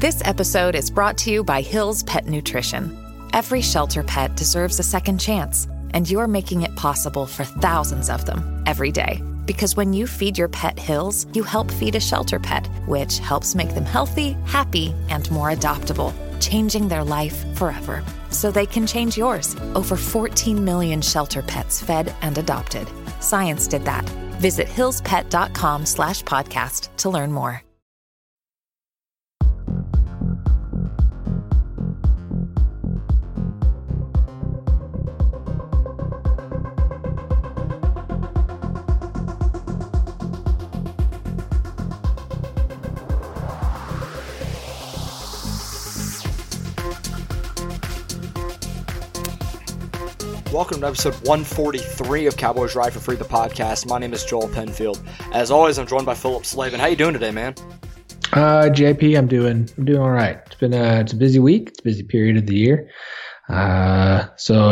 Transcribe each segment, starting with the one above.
This episode is brought to you by Hill's Pet Nutrition. Every shelter pet deserves a second chance, and you're making it possible for thousands of them every day. Because when you feed your pet Hill's, you help feed a shelter pet, which helps make them healthy, happy, and more adoptable, changing their life forever. So they can change yours. Over 14 million shelter pets fed and adopted. Science did that. Visit hillspet.com/podcast to learn more. Welcome to episode 143 of Cowboys Ride for Free, the podcast. My name is Joel Penfield. As always, I'm joined by Philip Slavin. How you doing today, man? JP, I'm doing all right. It's been it's a busy week. It's a busy period of the year. I'm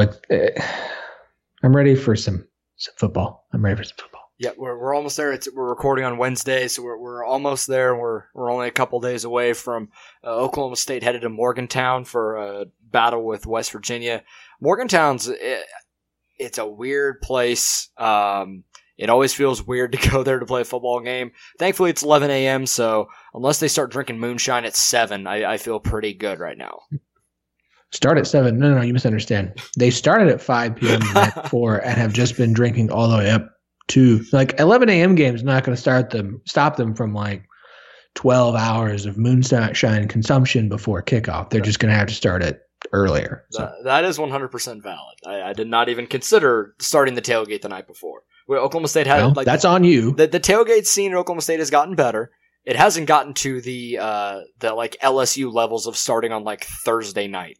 ready for some football. Yeah, we're almost there. We're recording on Wednesday, so we're almost there. We're only a couple days away from Oklahoma State headed to Morgantown for a battle with West Virginia. Morgantown's it's a weird place. It always feels weird to go there to play a football game. Thankfully, it's 11 a.m., so unless they start drinking moonshine at 7, I feel pretty good right now. Start at 7? No, you misunderstand. They started at 5 p.m. the night before and have just been drinking all the way up to 11 a.m. game is not going to stop them from 12 hours of moonshine consumption before kickoff. They're just going to have to start it earlier. So. That is 100% valid. I did not even consider starting the tailgate the night before. Where Oklahoma State had that's on you. The tailgate scene at Oklahoma State has gotten better. It hasn't gotten to the LSU levels of starting on Thursday night.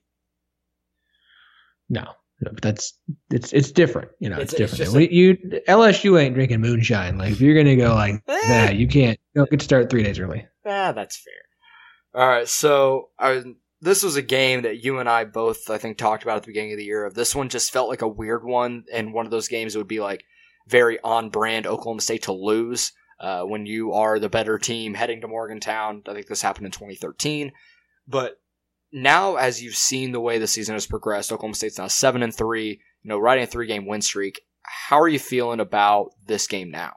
No, but it's different. It's different. LSU ain't drinking moonshine. If you're gonna go that, you can't. You don't get to start 3 days early. That's fair. All right, so this was a game that you and I both, I think, talked about at the beginning of the year. This one just felt like a weird one, and one of those games that would be very on brand Oklahoma State to lose when you are the better team heading to Morgantown. I think this happened in 2013, but now, as you've seen the way the season has progressed, Oklahoma State's now 7-3, riding a 3-game win streak. How are you feeling about this game now?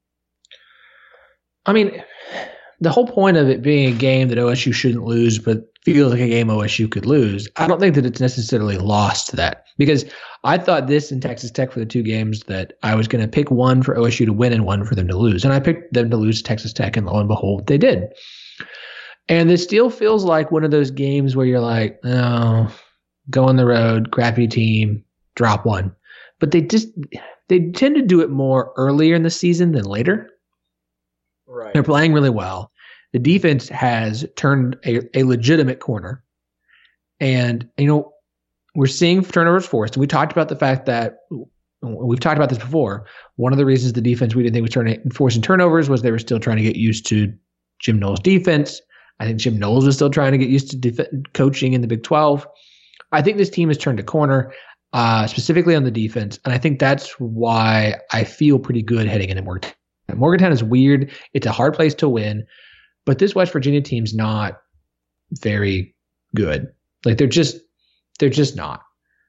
I mean, the whole point of it being a game that OSU shouldn't lose, but feels like a game OSU could lose, I don't think that it's necessarily lost to that. Because I thought this and Texas Tech for the two games that I was going to pick one for OSU to win and one for them to lose. And I picked them to lose to Texas Tech, and lo and behold, they did. And this still feels like one of those games where you're go on the road, crappy team, drop one. But they tend to do it more earlier in the season than later. Right. They're playing really well. The defense has turned a legitimate corner. And, we're seeing turnovers forced. And we talked about the fact that we've talked about this before. One of the reasons the defense we didn't think was forcing turnovers was they were still trying to get used to Jim Knowles' defense. I think Jim Knowles was still trying to get used to coaching in the Big 12. I think this team has turned a corner, specifically on the defense, and I think that's why I feel pretty good heading into Morgantown. Morgantown is weird. It's a hard place to win, but this West Virginia team's not very good. They're just not.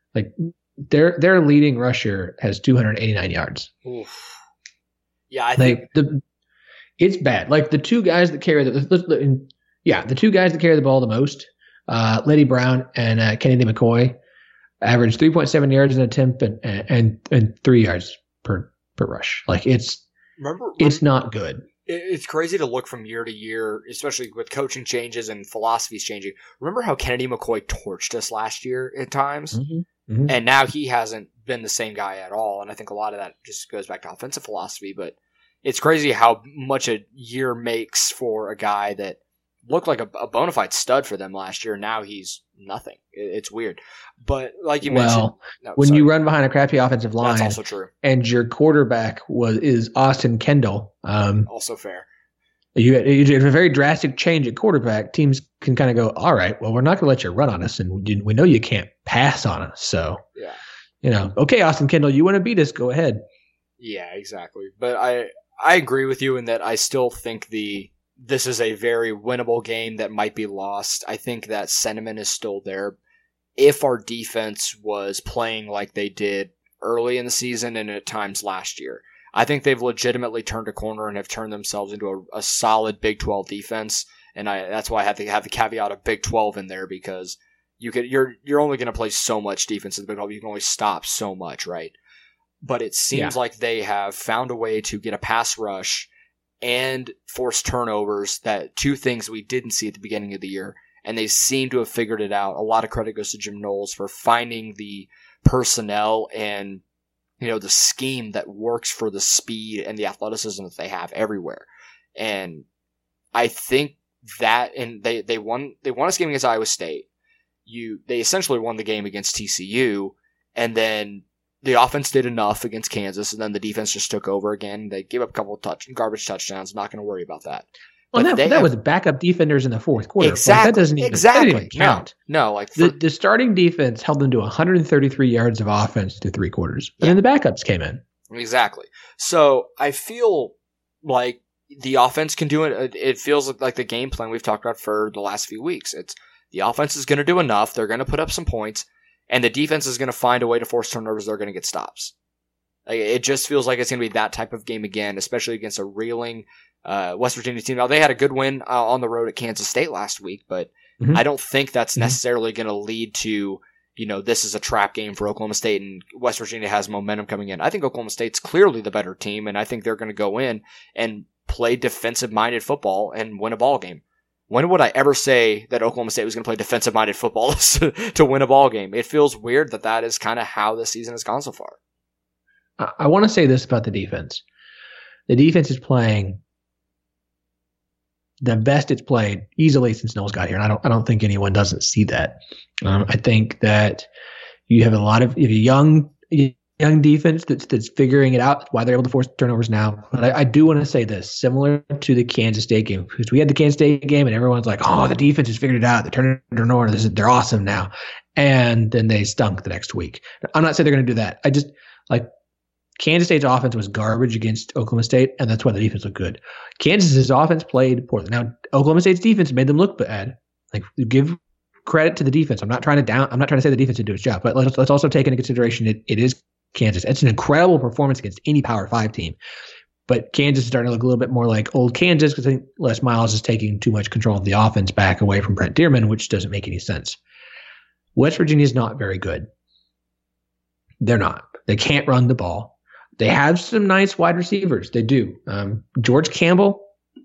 Their leading rusher has 289 yards. Oof. Yeah, I think it's bad. The two guys that carry the two guys that carry the ball the most, Leddie Brown and Kennedy McCoy, average 3.7 yards an attempt and 3 yards per rush. It's not good. It's crazy to look from year to year, especially with coaching changes and philosophies changing. Remember how Kennedy McCoy torched us last year at times? Mm-hmm. Mm-hmm. And now he hasn't been the same guy at all. And I think a lot of that just goes back to offensive philosophy. But it's crazy how much a year makes for a guy that looked like a bona fide stud for them last year. Now he's nothing. It's weird. But like you mentioned, when you run behind a crappy offensive line, that's also true. And your quarterback is Austin Kendall. Also fair. You have a very drastic change at quarterback. Teams can kind of go, all right, well, we're not going to let you run on us, and we know you can't pass on us. So, okay, Austin Kendall, you want to beat us? Go ahead. Yeah, exactly. But I agree with you in that I still think the this is a very winnable game that might be lost. I think that sentiment is still there. If our defense was playing like they did early in the season and at times last year, I think they've legitimately turned a corner and have turned themselves into a solid Big 12 defense. And that's why I have to have the caveat of Big 12 in there, because you're only going to play so much defense in the Big 12. You can only stop so much, right? But it seems like they have found a way to get a pass rush and force turnovers, that two things we didn't see at the beginning of the year. And they seem to have figured it out. A lot of credit goes to Jim Knowles for finding the personnel and, the scheme that works for the speed and the athleticism that they have everywhere. And I think that, and they won this game against Iowa State. They essentially won the game against TCU, and then the offense did enough against Kansas, and then the defense just took over again. They gave up a couple of garbage touchdowns. Not going to worry about that. Well, that was backup defenders in the fourth quarter. Exactly. That doesn't even count. No. The starting defense held them to 133 yards of offense through three quarters, and then the backups came in. Exactly. So I feel like the offense can do it. It feels like the game plan we've talked about for the last few weeks. It's the offense is going to do enough. They're going to put up some points, and the defense is going to find a way to force turnovers. They're going to get stops. It just feels like it's going to be that type of game again, especially against a reeling West Virginia team. Now, they had a good win on the road at Kansas State last week, but I don't think that's necessarily going to lead to, this is a trap game for Oklahoma State and West Virginia has momentum coming in. I think Oklahoma State's clearly the better team, and I think they're going to go in and play defensive-minded football and win a ball game. When would I ever say that Oklahoma State was going to play defensive-minded football to win a ball game? It feels weird that is kind of how the season has gone so far. I want to say this about the defense. The defense is playing the best it's played easily since Knowles got here, and I don't think anyone doesn't see that. I think that you have a young defense that's figuring it out. That's why they're able to force turnovers now. But I do want to say this, similar to the Kansas State game, because we had the Kansas State game and everyone's like, "Oh, the defense has figured it out. They're turning turnovers. They're awesome now," and then they stunk the next week. I'm not saying they're going to do that. I just Kansas State's offense was garbage against Oklahoma State, and that's why the defense looked good. Kansas's offense played poorly. Now, Oklahoma State's defense made them look bad. Give credit to the defense. I'm not trying to say the defense didn't do its job, but let's also take into consideration it is Kansas. It's an incredible performance against any Power 5 team. But Kansas is starting to look a little bit more like old Kansas, because I think Les Miles is taking too much control of the offense back away from Brent Dearman, which doesn't make any sense. West Virginia is not very good. They're not. They can't run the ball. They have some nice wide receivers. They do. George Campbell,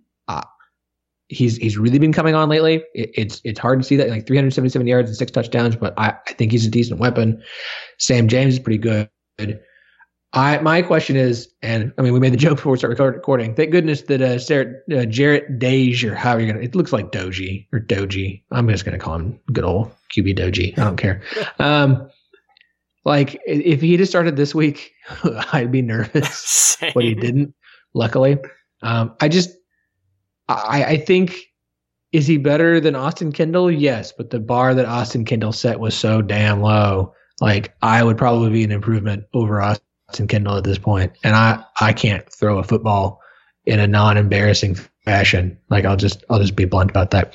he's really been coming on lately. It's hard to see that, 377 yards and 6 touchdowns, but I think he's a decent weapon. Sam James is pretty good. My question is, and we made the joke before we started recording. Thank goodness that Jarrett Doege, or how you're gonna, it looks like Doji or Doji. I'm just gonna call him good old QB Doji. I don't care. If he just started this week, I'd be nervous, but he didn't, luckily. I think, is he better than Austin Kendall? Yes, but the bar that Austin Kendall set was so damn low. I would probably be an improvement over Austin Kendall at this point. And I can't throw a football in a non-embarrassing fashion. I'll just be blunt about that.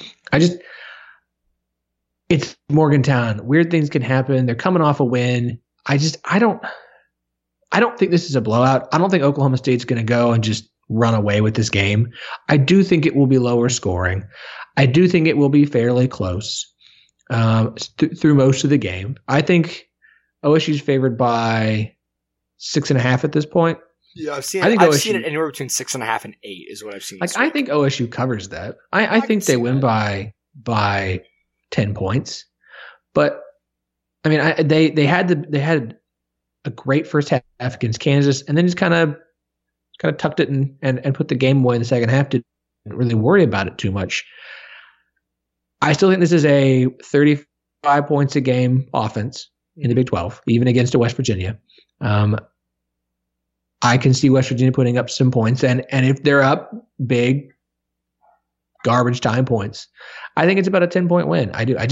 It's Morgantown. Weird things can happen. They're coming off a win. I don't think this is a blowout. I don't think Oklahoma State's going to go and just run away with this game. I do think it will be lower scoring. I do think it will be fairly close through most of the game. I think OSU's favored by 6.5 at this point. Yeah, I've seen it anywhere between 6.5 and 8 is what I've seen. I think OSU covers that. I think they win by 10 points. But they had a great first half against Kansas, and then just kind of tucked it and put the game away in the second half. Didn't really worry about it too much. I still think this is a 35 points a game offense in the Big 12, even against a West Virginia. I can see West Virginia putting up some points, and if they're up big, garbage time points, I think it's about a 10-point win. I do.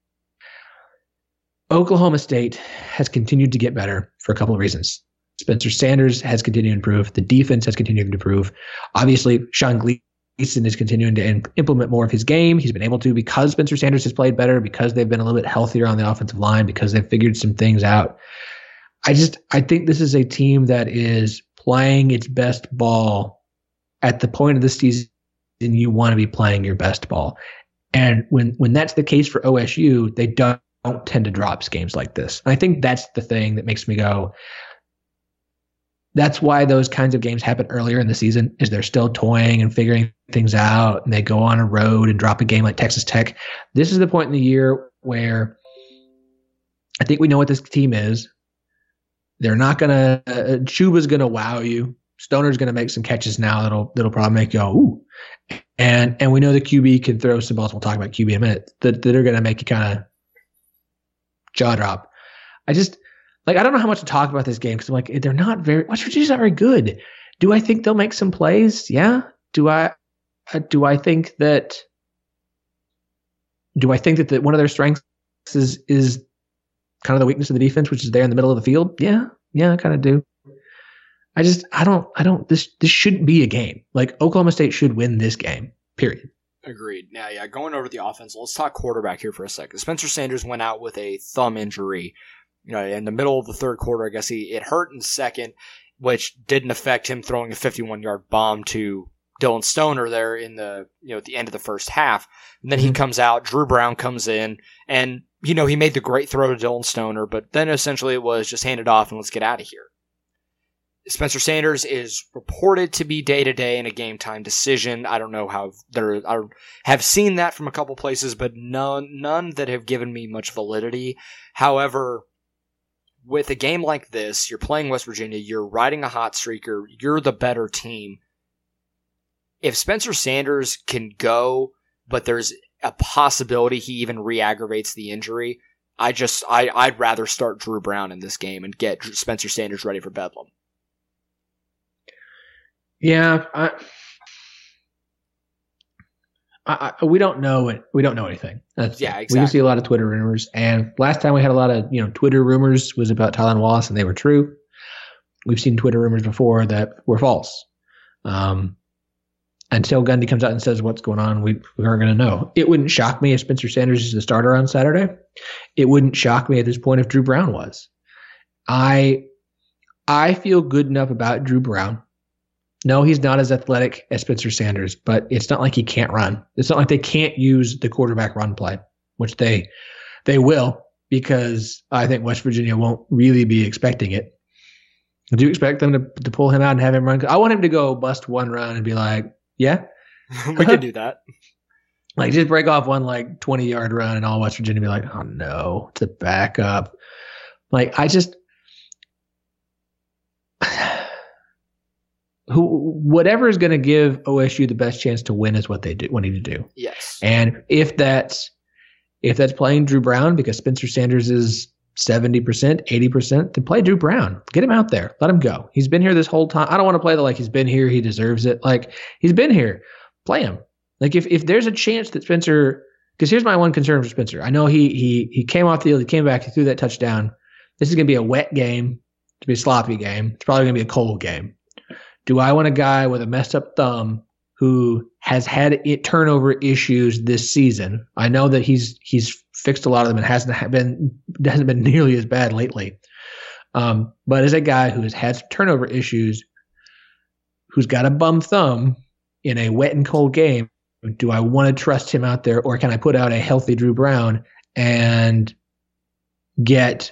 Oklahoma State has continued to get better for a couple of reasons. Spencer Sanders has continued to improve. The defense has continued to improve. Obviously, Sean Gleason Mason is continuing to implement more of his game. He's been able to because Spencer Sanders has played better, because they've been a little bit healthier on the offensive line, because they've figured some things out. I think this is a team that is playing its best ball at the point of the season you want to be playing your best ball. And when that's the case for OSU, they don't tend to drop games like this. And I think that's the thing that makes me go, that's why those kinds of games happen earlier in the season, is they're still toying and figuring things out, and they go on a road and drop a game like Texas Tech. This is the point in the year where I think we know what this team is. They're not going to Chuba's going to wow you. Stoner's going to make some catches now that'll probably make you go, ooh. And we know the QB can throw some balls. We'll talk about QB in a minute that are going to make you kind of jaw drop. I don't know how much to talk about this game because I'm like, they're not very, West Virginia's not very good. Do I think they'll make some plays? Yeah. Do I think that one of their strengths is kind of the weakness of the defense, which is there in the middle of the field? Yeah, I kind of do. This shouldn't be a game. Like, Oklahoma State should win this game, period. Agreed. Now, yeah, going over the offense, let's talk quarterback here for a second. Spencer Sanders went out with a thumb injury, in the middle of the third quarter. I guess it hurt in second, which didn't affect him throwing a 51-yard bomb to Dylan Stoner there in the, at the end of the first half. And then he comes out, Drew Brown comes in, and, he made the great throw to Dylan Stoner, but then essentially it was just hand it off and let's get out of here. Spencer Sanders is reported to be day-to-day in a game-time decision. I don't know how I have seen that from a couple places, but none that have given me much validity. However, with a game like this, you're playing West Virginia, you're riding a hot streaker, you're the better team. If Spencer Sanders can go, but there's a possibility he even re-aggravates the injury, I'd rather start Drew Brown in this game and get Spencer Sanders ready for Bedlam. Yeah, we don't know it. We don't know anything. Exactly. We just see a lot of Twitter rumors, and last time we had a lot of Twitter rumors was about Tylan Wallace, and they were true. We've seen Twitter rumors before that were false. Until Gundy comes out and says what's going on, we aren't going to know. It wouldn't shock me if Spencer Sanders is the starter on Saturday. It wouldn't shock me at this point if Drew Brown was. I feel good enough about Drew Brown. No, he's not as athletic as Spencer Sanders, but it's not like he can't run. It's not like they can't use the quarterback run play, which they will, because I think West Virginia won't really be expecting it. Do you expect them to pull him out and have him run? I want him to go bust one run and be like, yeah, we could do that. Like, just break off one 20-yard run and all West Virginia be like, oh no, it's a backup. Whatever is going to give OSU the best chance to win is what they need to do. Yes. And if that's playing Drew Brown because Spencer Sanders is 70%, 80%, then play Drew Brown. Get him out there. Let him go. He's been here this whole time. I don't want to play he's been here, he deserves it. He's been here. Play him. If there's a chance that Spencer, because here's my one concern for Spencer. I know he came off the field, he came back, he threw that touchdown. This is going to be a wet game. It's going to be a sloppy game. It's probably going to be a cold game. Do I want a guy with a messed up thumb who has had turnover issues this season? I know that he's fixed a lot of them and hasn't been nearly as bad lately. But as a guy who has had some turnover issues, who's got a bum thumb in a wet and cold game, do I want to trust him out there, or can I put out a healthy Drew Brown and get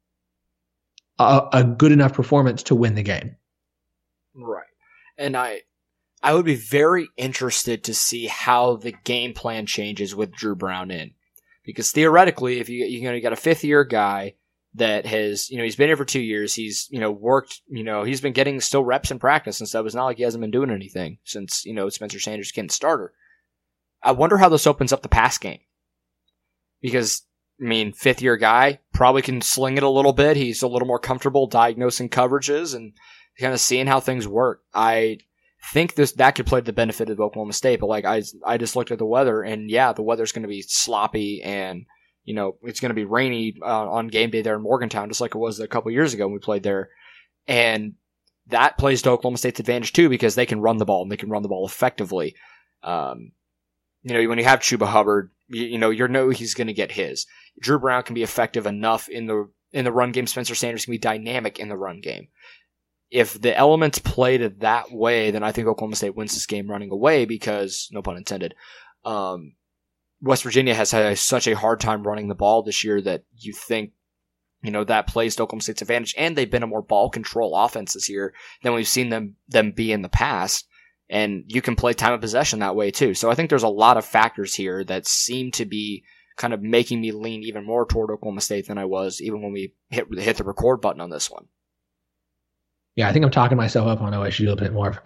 a good enough performance to win the game? Right. And I would be very interested to see how the game plan changes with Drew Brown in. Because theoretically, if you got a fifth-year guy that has, he's been here for 2 years, he's, worked, he's been getting still reps in practice and stuff. It's not like he hasn't been doing anything since, Spencer Sanders became the starter. I wonder how this opens up the pass game. Because, fifth-year guy probably can sling it a little bit. He's a little more comfortable diagnosing coverages and kind of seeing how things work. I think that could play to the benefit of Oklahoma State, but I just looked at the weather, and yeah, the weather's going to be sloppy, and it's going to be rainy on game day there in Morgantown, just like it was a couple years ago when we played there, and that plays to Oklahoma State's advantage too, because they can run the ball and they can run the ball effectively. When you have Chuba Hubbard, you know he's going to get his. Drew Brown can be effective enough in the run game. Spencer Sanders can be dynamic in the run game. If the elements played it that way, then I think Oklahoma State wins this game running away because, no pun intended, West Virginia has had such a hard time running the ball this year that you think, that plays to Oklahoma State's advantage. And they've been a more ball control offense this year than we've seen them be in the past. And you can play time of possession that way too. So I think there's a lot of factors here that seem to be kind of making me lean even more toward Oklahoma State than I was even when we hit the record button on this one. Yeah, I think I'm talking myself up on OSU a little bit more.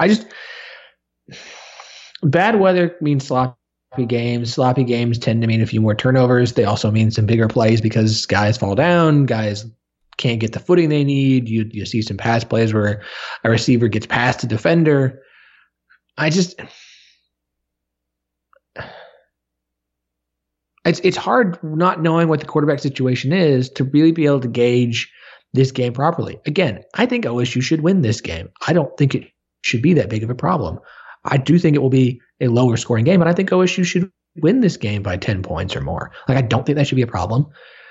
Bad weather means sloppy games. Sloppy games tend to mean a few more turnovers. They also mean some bigger plays because guys fall down, guys can't get the footing they need. You see some pass plays where a receiver gets past a defender. It's hard not knowing what the quarterback situation is to really be able to gauge this game properly. Again, I think OSU should win this game. I don't think it should be that big of a problem. I do think it will be a lower scoring game, but I think OSU should win this game by 10 points or more. I don't think that should be a problem.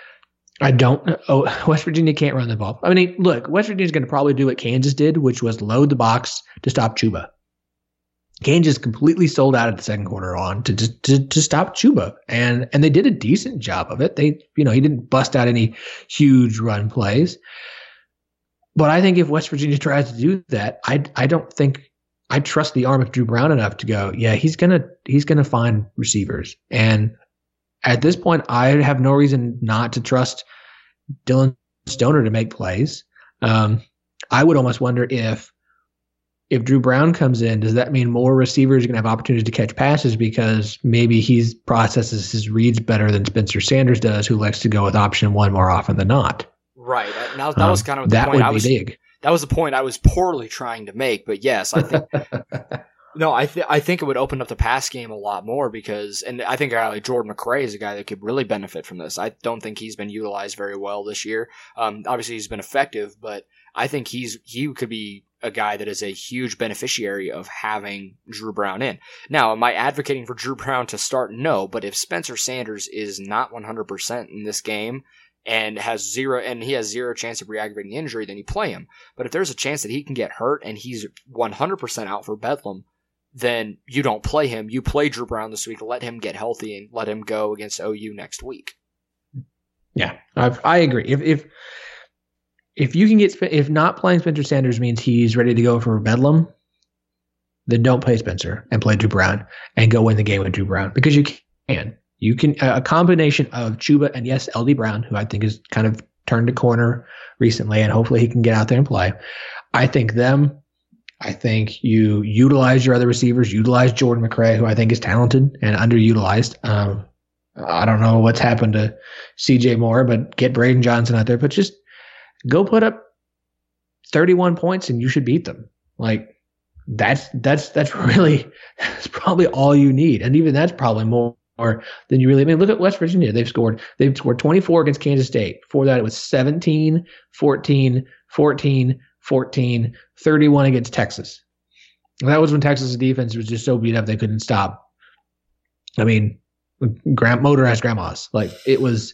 West Virginia can't run the ball. I mean, look, West Virginia is going to probably do what Kansas did, which was load the box to stop Chuba. Kansas completely sold out at the second quarter on to stop Chuba, and they did a decent job of it. He didn't bust out any huge run plays, but I think if West Virginia tries to do that, I don't think I trust the arm of Drew Brown enough to go, yeah, he's gonna find receivers, and at this point, I have no reason not to trust Dylan Stoner to make plays. I would almost wonder if Drew Brown comes in, does that mean more receivers are going to have opportunities to catch passes because maybe he processes his reads better than Spencer Sanders does, who likes to go with option one more often than not? Right. That was kind of the point. That would be big. That was the point I was poorly trying to make. But yes, I think no, I think it would open up the pass game a lot more because, and I think Jordan McRae is a guy that could really benefit from this. I don't think he's been utilized very well this year. Obviously, he's been effective, but I think he could be a guy that is a huge beneficiary of having Drew Brown in. Now, am I advocating for Drew Brown to start? No, but if Spencer Sanders is not 100% in this game and has zero chance of re-aggravating injury, then you play him. But if there's a chance that he can get hurt and he's 100% out for Bedlam, then you don't play him. You play Drew Brown this week, let him get healthy, and let him go against OU next week. Yeah, I agree. If you can if not playing Spencer Sanders means he's ready to go for Bedlam, then don't play Spencer and play Drew Brown and go win the game with Drew Brown because you can. You can a combination of Chuba and yes, LD Brown, who I think has kind of turned a corner recently, and hopefully he can get out there and play. I think you utilize your other receivers, utilize Jordan McRae, who I think is talented and underutilized. I don't know what's happened to CJ Moore, but get Braden Johnson out there, but just go put up 31 points and you should beat them. That's probably all you need. And even that's probably more than you really, look at West Virginia. They've scored 24 against Kansas State. Before that, it was 17, 14, 14, 14, 31 against Texas. And that was when Texas' defense was just so beat up they couldn't stop. Motorized grandmas. It was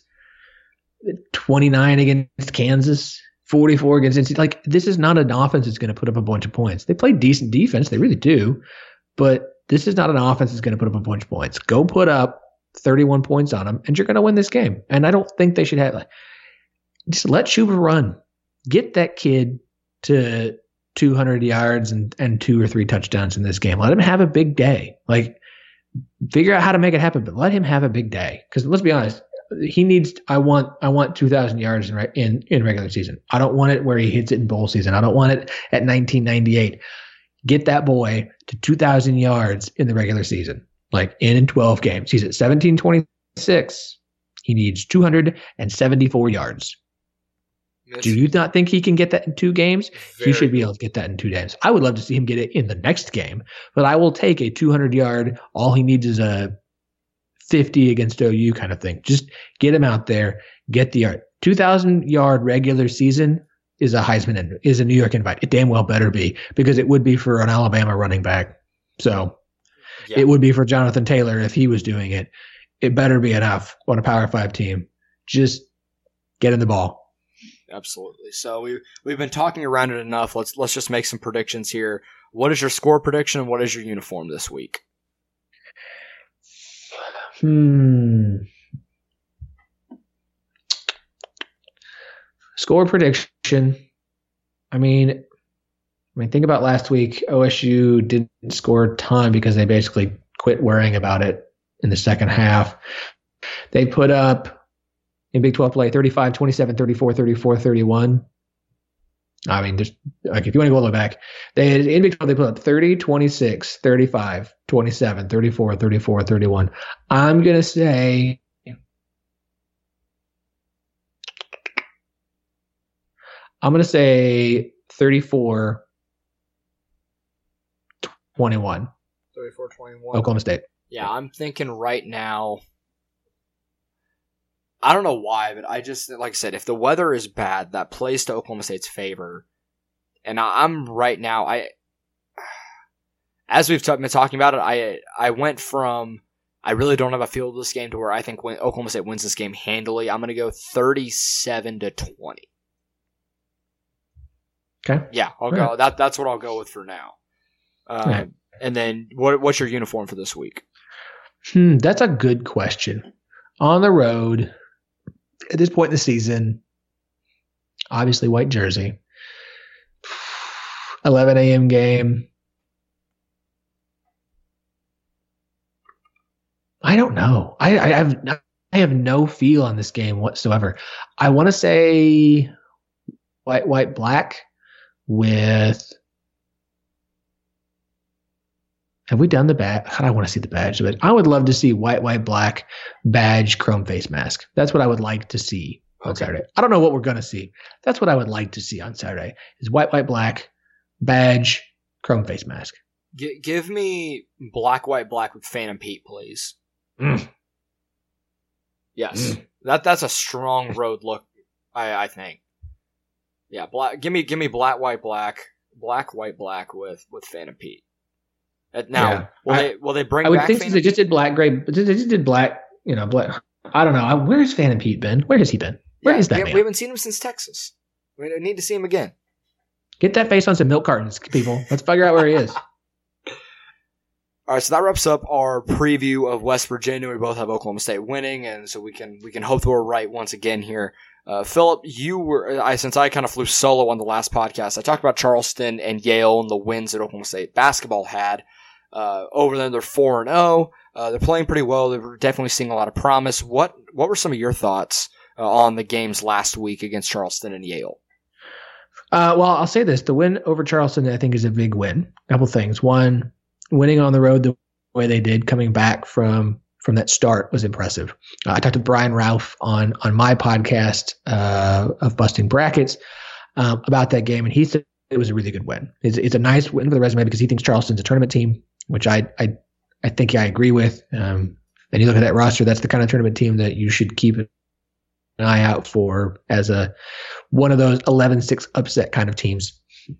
29 against Kansas, 44 against NC. This is not an offense that's going to put up a bunch of points. They play decent defense. They really do. But this is not an offense that's going to put up a bunch of points. Go put up 31 points on them, and you're going to win this game. And I don't think they should have just let Chuba run. Get that kid to 200 yards and 2 or 3 touchdowns in this game. Let him have a big day. Figure out how to make it happen, but let him have a big day. Because let's be honest, he needs. I want 2,000 yards in regular season. I don't want it where he hits it in bowl season. I don't want it at 1998. Get that boy to 2,000 yards in the regular season, in 12 games. He's at 1726. He needs 274 yards. Do you not think he can get that in 2 games? He should be able to get that in 2 games. I would love to see him get it in the next game, but I will take a 200-yard. All he needs is a 50 against OU kind of thing. Just get him out there, get the yard. 2,000-yard regular season is a New York invite. It damn well better be, because it would be for an Alabama running back. So it would be for Jonathan Taylor if he was doing it. It better be enough on a Power 5 team. Just get in the ball. Absolutely. So we've been talking around it enough. Let's just make some predictions here. What is your score prediction and what is your uniform this week? Score prediction. I mean, think about last week. OSU didn't score a ton because they basically quit worrying about it in the second half. They put up, in Big 12 play, 35, 27, 34, 34, 31. I mean, just like if you want to go all the way back, in Big 12 they put up 30, 26, 35, 27, 34, 34, 31. I'm going to say I'm going to say 34-21. 34-21. Oklahoma State. Yeah, I'm thinking right now. I don't know why, but I just, like I said, if the weather is bad, that plays to Oklahoma State's favor. And I'm right now, as we've been talking about it, I went from, I really don't have a feel of this game to where I think when Oklahoma State wins this game handily. I'm going to go 37-20. Okay. Yeah, I'll go. That's what I'll go with for now. Right. And then, what's your uniform for this week? That's a good question. On the road, at this point in the season, obviously white jersey. 11 a.m. game. I don't know. I have no feel on this game whatsoever. I want to say white, black with. Have we done the badge? I want to see the badge, but I would love to see white, black badge, chrome face mask. That's what I would like to see on Saturday. I don't know what we're going to see. That's what I would like to see on Saturday is white, black badge, chrome face mask. Give me black with Phantom Pete, please. Yes. That's a strong road look, I think. Yeah, black. Give me black, white, black with Phantom Pete. Now, will they bring back? I would think Phantom they just did black, gray. They just did black. Black. I don't know. Where's Phantom Pete been? Where has he been? Where is that man? We haven't seen him since Texas. We need to see him again. Get that face on some milk cartons, people. Let's figure out where he is. All right, so that wraps up our preview of West Virginia. We both have Oklahoma State winning, and so we can hope that we're right once again here. Philip, since I kind of flew solo on the last podcast, I talked about Charleston and Yale and the wins that Oklahoma State basketball had. Over them, they're 4-0. They're playing pretty well. They're definitely seeing a lot of promise. What were some of your thoughts on the games last week against Charleston and Yale? Well, I'll say this. The win over Charleston, I think, is a big win. A couple things. One, winning on the road the way they did, coming back from that start was impressive. I talked to Brian Ralph on my podcast of Busting Brackets about that game, and he said it was a really good win. It's a nice win for the resume because he thinks Charleston's a tournament team, which I think I agree with. And you look at that roster, that's the kind of tournament team that you should keep an eye out for as one of those 11-6 upset kind of teams.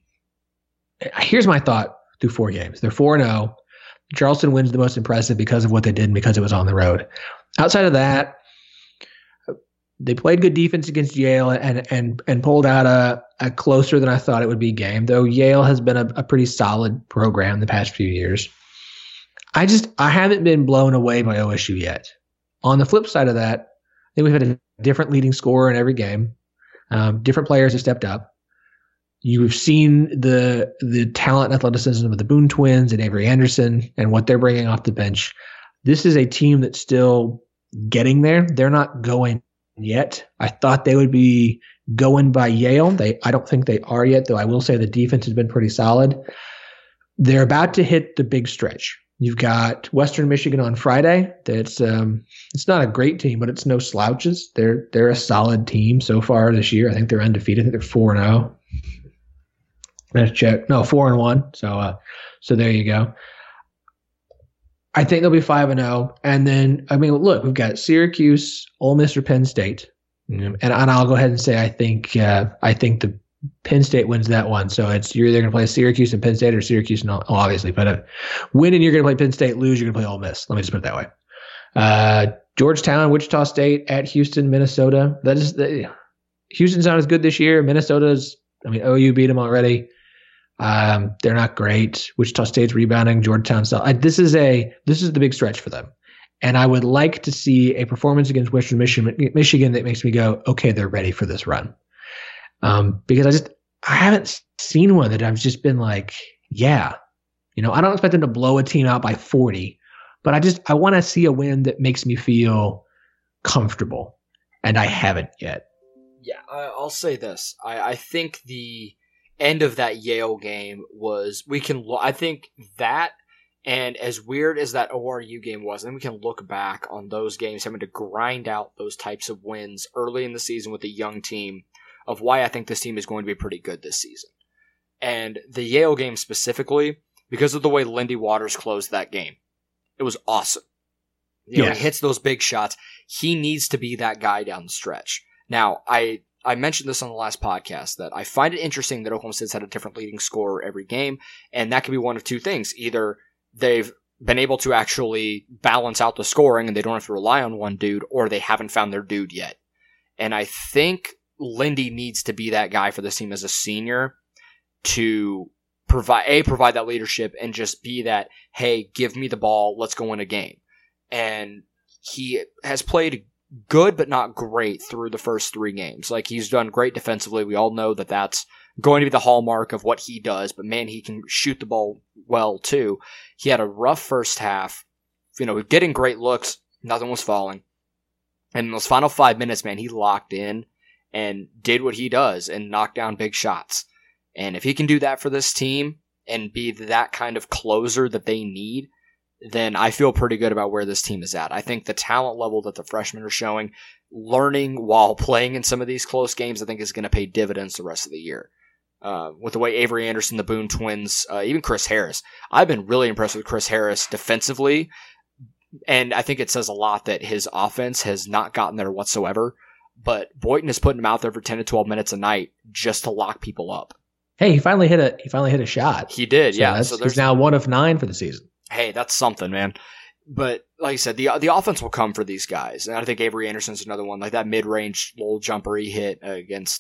Here's my thought through 4 games. They're 4-0. Charleston wins the most impressive because of what they did and because it was on the road. Outside of that, they played good defense against Yale and pulled out a closer than I thought it would be game, though Yale has been a pretty solid program the past few years. I haven't been blown away by OSU yet. On the flip side of that, I think we've had a different leading scorer in every game. Different players have stepped up. You've seen the talent and athleticism of the Boone twins and Avery Anderson and what they're bringing off the bench. This is a team that's still getting there. They're not going yet. I thought they would be going by Yale. I don't think they are yet, though I will say the defense has been pretty solid. They're about to hit the big stretch. You've got Western Michigan on Friday. That's it's not a great team, but it's no slouches. They're a solid team so far this year. I think they're undefeated. I think they're 4-0. Let's check. No, 4-1. So there you go. I think they'll be 5-0. And then, look, we've got Syracuse, Ole Miss, or Penn State. And I'll go ahead and say I think the Penn State wins that one. So you're either going to play Syracuse and Penn State or Syracuse and obviously. But win and you're going to play Penn State, lose, you're going to play Ole Miss. Let me just put it that way. Georgetown, Wichita State, at Houston, Minnesota. Houston's not as good this year. Minnesota's, OU beat them already. They're not great. Wichita State's rebounding. Georgetown's this is the big stretch for them. And I would like to see a performance against Western Michigan that makes me go, okay, they're ready for this run. Because I haven't seen one that I've just been like, yeah, I don't expect them to blow a team out by 40, but I want to see a win that makes me feel comfortable, and I haven't yet. Yeah, I'll say this. I think the end of that Yale game was, I think that, and as weird as that ORU game was, then we can look back on those games having to grind out those types of wins early in the season with a young team, of why I think this team is going to be pretty good this season. And the Yale game specifically, because of the way Lindy Waters closed that game, it was awesome. He hits those big shots. He needs to be that guy down the stretch. Now, I mentioned this on the last podcast, that I find it interesting that Oklahoma State's had a different leading scorer every game, and that could be one of two things. Either they've been able to actually balance out the scoring and they don't have to rely on one dude, or they haven't found their dude yet. And I think Lindy needs to be that guy for this team as a senior to provide that leadership and just be that, hey, give me the ball, let's go win a game. And he has played good but not great through the first 3 games. Like, he's done great defensively. We all know that that's going to be the hallmark of what he does, but man, he can shoot the ball well too. He had a rough first half, getting great looks, nothing was falling. And in those final 5 minutes, man, he locked in and did what he does and knocked down big shots. And if he can do that for this team and be that kind of closer that they need, then I feel pretty good about where this team is at. I think the talent level that the freshmen are showing, learning while playing in some of these close games, I think is going to pay dividends the rest of the year. With the way Avery Anderson, the Boone twins, even Chris Harris. I've been really impressed with Chris Harris defensively, and I think it says a lot that his offense has not gotten there whatsoever. But Boynton is putting him out there for 10 to 12 minutes a night just to lock people up. Hey, he finally hit a shot. He did, yeah. So he's now 1 of 9 for the season. Hey, that's something, man. But like I said, the offense will come for these guys. And I think Avery Anderson's another one. Like that mid-range little jumper he hit against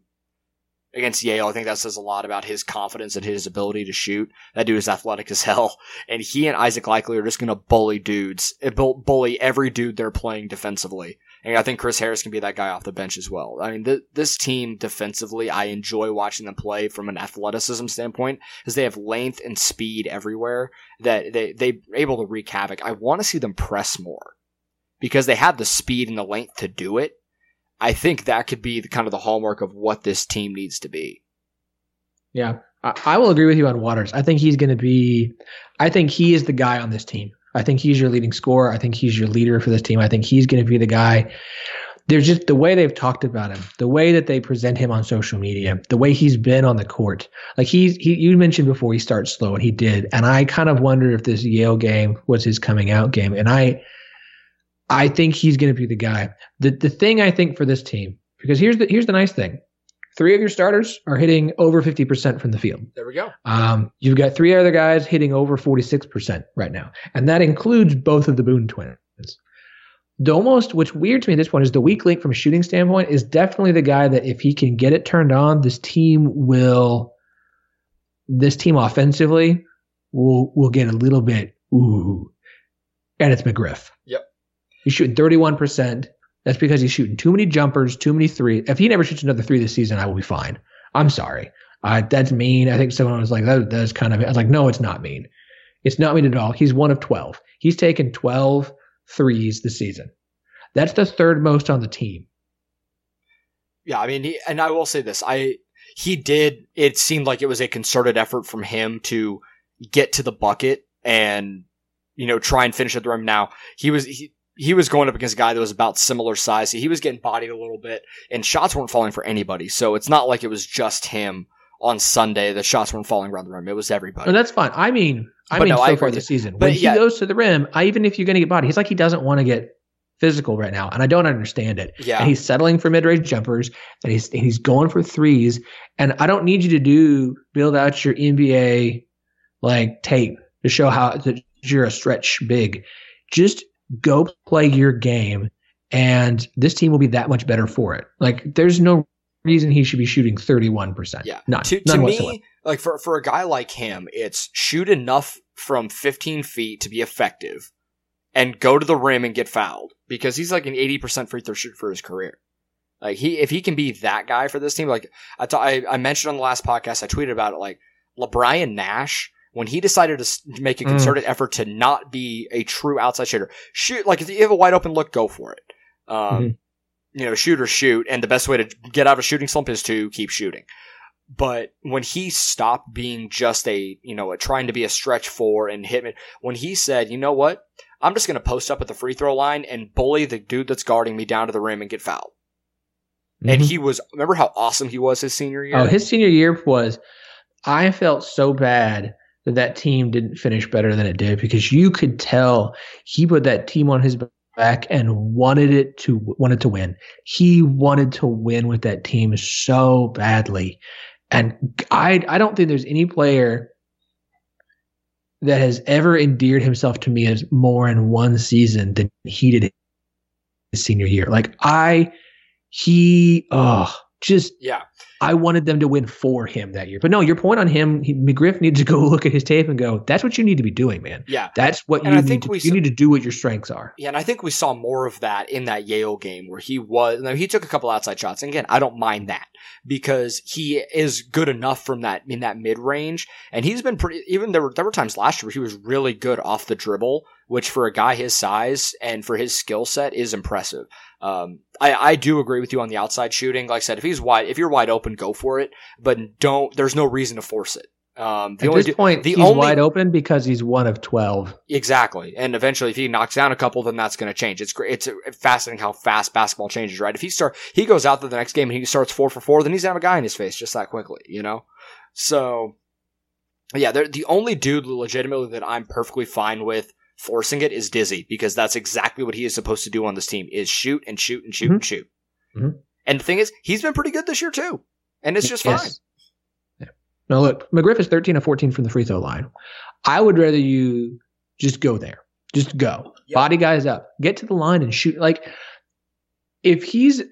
Yale, I think that says a lot about his confidence and his ability to shoot. That dude is athletic as hell. And he and Isaac Likely are just going to bully dudes. Bully every dude they're playing defensively. And I think Chris Harris can be that guy off the bench as well. I mean, this team defensively, I enjoy watching them play from an athleticism standpoint, because they have length and speed everywhere that they're able to wreak havoc. I want to see them press more because they have the speed and the length to do it. I think that could be kind of the hallmark of what this team needs to be. Yeah, I will agree with you on Waters. I think he is the guy on this team. I think he's your leading scorer. I think he's your leader for this team. I think he's going to be the guy. There's just the way they've talked about him, the way that they present him on social media, the way he's been on the court. Like you mentioned before, he starts slow, and he did. And I kind of wonder if this Yale game was his coming out game. And I think he's going to be the guy. The thing I think for this team, because here's the nice thing. 3 of your starters are hitting over 50% from the field. There we go. You've got 3 other guys hitting over 46% right now. And that includes both of the Boone twins. What's weird to me at this point is the weak link from a shooting standpoint is definitely the guy that if he can get it turned on, this team offensively will get a little bit, ooh. And it's McGriff. Yep. He's shooting 31%. That's because he's shooting too many jumpers, too many threes. If he never shoots another 3 this season, I will be fine. I'm sorry. That's mean. I think someone was like, that's kind of, I was like, no, it's not mean. It's not mean at all. He's 1 of 12. He's taken 12 threes this season. That's the 3rd most on the team. Yeah, I mean, and I will say this. It seemed like it was a concerted effort from him to get to the bucket and, try and finish at the rim. Now, he was going up against a guy that was about similar size. He was getting bodied a little bit, and shots weren't falling for anybody. So it's not like it was just him on Sunday. The shots weren't falling around the rim. It was everybody. No, that's fine. I mean, so far this season. When he goes to the rim, even if you're going to get bodied, he's like he doesn't want to get physical right now, and I don't understand it. Yeah. And he's settling for mid-range jumpers, and he's going for threes. And I don't need you to build out your NBA like tape to show how that you're a stretch big. Just go play your game, and this team will be that much better for it. Like, there's no reason he should be shooting 31%. Yeah. None To whatsoever. me, like for a guy like him, it's shoot enough from 15 feet to be effective and go to the rim and get fouled, because he's like an 80% free throw shooter for his career. Like, if he can be that guy for this team, like I mentioned on the last podcast, I tweeted about it, like LeBron Nash, when he decided to make a concerted effort to not be a true outside shooter, shoot, like if you have a wide open look, go for it. Shoot or shoot, and the best way to get out of a shooting slump is to keep shooting. But when he stopped being just trying to be a stretch four and hit me, when he said, you know what, I'm just going to post up at the free throw line and bully the dude that's guarding me down to the rim and get fouled. And remember how awesome he was his senior year? Oh, his senior year I felt so bad that team didn't finish better than it did, because you could tell he put that team on his back and wanted to win. He wanted to win with that team so badly. And I don't think there's any player that has ever endeared himself to me as more in one season than he did his senior year. Like I wanted them to win for him that year. But no, your point on him, McGriff needs to go look at his tape and go, that's what you need to be doing, man. Yeah. That's what you need to do. You need to do what your strengths are. Yeah, and I think we saw more of that in that Yale game where he took a couple outside shots. And again, I don't mind that, because he is good enough in that mid-range. And he's been there were times last year where he was really good off the dribble, which for a guy his size and for his skill set is impressive. I do agree with you on the outside shooting. Like I said, if you're wide open, go for it, but there's no reason to force it. At this point, he's wide open because he's one of 12. Exactly. And eventually if he knocks down a couple, then that's going to change. It's great. It's fascinating how fast basketball changes, right? If he goes out there the next game and he starts 4 for 4, then he's going to have a guy in his face just that quickly, So yeah, the only dude legitimately that I'm perfectly fine with forcing it is Dizzy, because that's exactly what he is supposed to do on this team, is shoot and shoot and shoot and shoot. Mm-hmm. And the thing is, he's been pretty good this year too. And it's just fine. Yeah. No, look, McGriff is 13 of 14 from the free throw line. I would rather you just go there. Just go. Yep. Body guys up. Get to the line and shoot. Like, if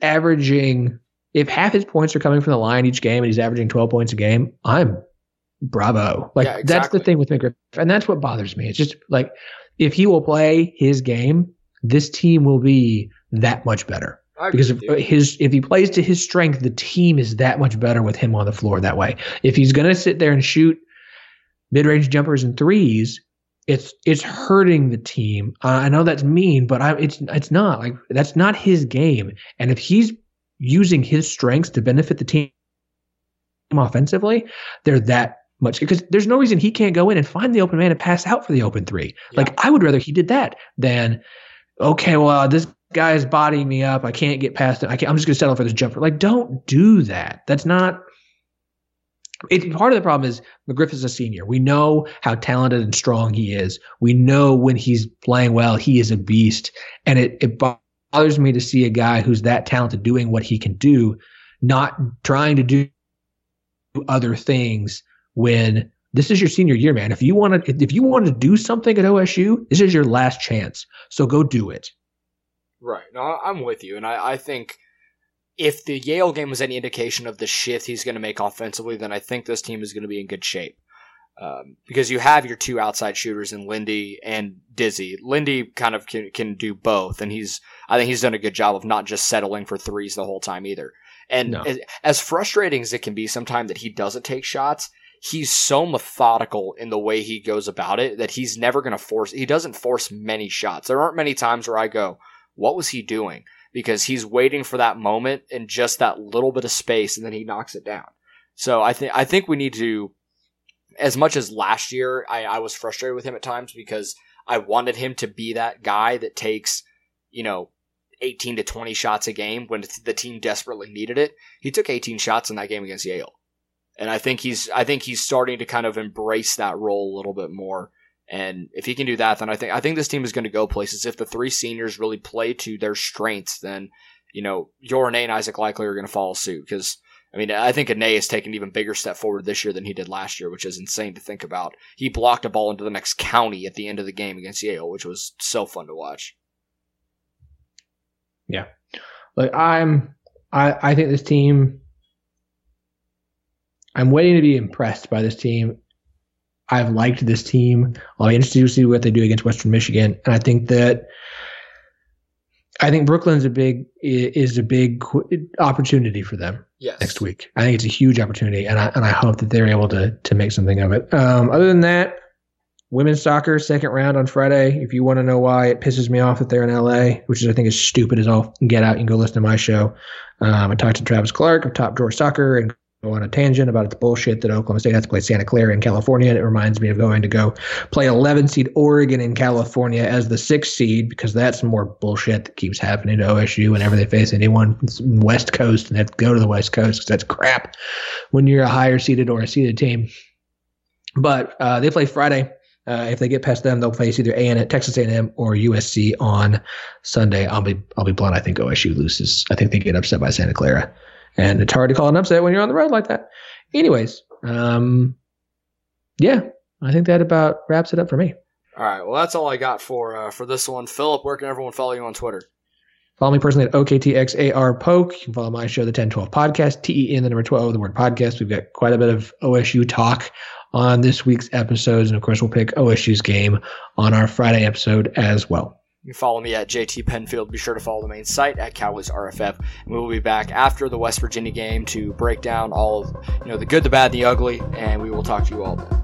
half his points are coming from the line each game and he's averaging 12 points a game, I'm bravo. Like, exactly. That's the thing with McGriff. And that's what bothers me. It's just like, if he will play his game, this team will be that much better. Because if he plays to his strength, the team is that much better with him on the floor that way. If he's going to sit there and shoot mid-range jumpers and threes, it's hurting the team. I know that's mean, but it's not. Like, that's not his game. And if he's using his strengths to benefit the team offensively, they're that much, because there's no reason he can't go in and find the open man and pass out for the open three. Yeah. Like, I would rather he did that than, okay, well, this guy is bodying me up. I can't get past it. I'm just going to settle for this jumper. Like, don't do that. That's not. Part of the problem is McGriff is a senior. We know how talented and strong he is. We know when he's playing well, he is a beast. And it bothers me to see a guy who's that talented doing what he can do, not trying to do other things. When this is your senior year, man, if you want to do something at OSU, this is your last chance. So go do it. Right. No, I'm with you. And I think if the Yale game was any indication of the shift he's going to make offensively, then I think this team is going to be in good shape. Because you have your two outside shooters in Lindy and Dizzy. Lindy kind of can do both. And I think he's done a good job of not just settling for threes the whole time either. And as frustrating as it can be sometimes that he doesn't take shots, he's so methodical in the way he goes about it that he's never going to he doesn't force many shots. There aren't many times where I go, what was he doing? Because he's waiting for that moment and just that little bit of space, and then he knocks it down. So I think we need to, as much as last year, I was frustrated with him at times because I wanted him to be that guy that takes, 18 to 20 shots a game when the team desperately needed it. He took 18 shots in that game against Yale. And I think he's starting to kind of embrace that role a little bit more. And if he can do that, then I think this team is going to go places. If the three seniors really play to their strengths, then, Yoren and Isaac Likely are going to follow suit. Because, I think Ane has taken an even bigger step forward this year than he did last year, which is insane to think about. He blocked a ball into the next county at the end of the game against Yale, which was so fun to watch. Yeah. Like I think this team, I'm waiting to be impressed by this team. I've liked this team. I'll be interested to see what they do against Western Michigan. And I think Brooklyn's a big opportunity for them next week. I think it's a huge opportunity, and I hope that they're able to make something of it. Other than that, women's soccer, second round on Friday. If you want to know why it pisses me off that they're in LA, which I think is stupid as all get out, you can go listen to my show. I talked to Travis Clark of Top Drawer Soccer and go on a tangent about the bullshit that Oklahoma State has to play Santa Clara in California. And it reminds me of going to go play 11 seed Oregon in California as the 6th seed, because that's more bullshit that keeps happening to OSU whenever they face anyone West Coast and they have to go to the West Coast, because that's crap when you're a higher seeded or a seeded team. But they play Friday. If they get past them, they'll face either Texas A&M or USC on Sunday. I'll be blunt. I think OSU loses. I think they get upset by Santa Clara. And it's hard to call an upset when you're on the road like that. Anyways, yeah, I think that about wraps it up for me. All right, well, that's all I got for this one. Philip, where can everyone follow you on Twitter? Follow me personally at OKTXARPoke. You can follow my show, the 1012 Podcast, TEN, the number 12, the word podcast. We've got quite a bit of OSU talk on this week's episodes. And, of course, we'll pick OSU's game on our Friday episode as well. You can follow me at JT Penfield. Be sure to follow the main site at Cowboys RFF. And we will be back after the West Virginia game to break down all of the good, the bad, the ugly, and we will talk to you all then.